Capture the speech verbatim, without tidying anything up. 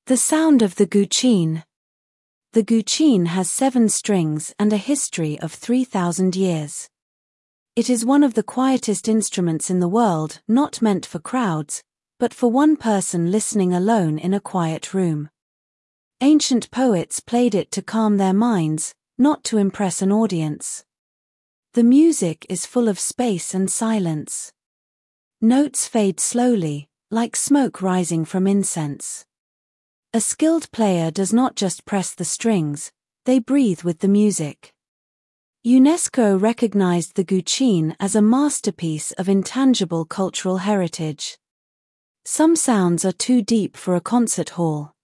The sound of the guqin. The guqin has seven strings and a history of three thousand years. It is one of the quietest instruments in the world, not meant for crowds, but for one person listening alone in a quiet room. Ancient poets played it to calm their minds, not to impress an audience. The music is full of space and silence. Notes fade slowly, like smoke rising from incense. A skilled player does not just press the strings, they breathe with the music. UNESCO recognized the guqin as a masterpiece of intangible cultural heritage. Some sounds are too deep for a concert hall.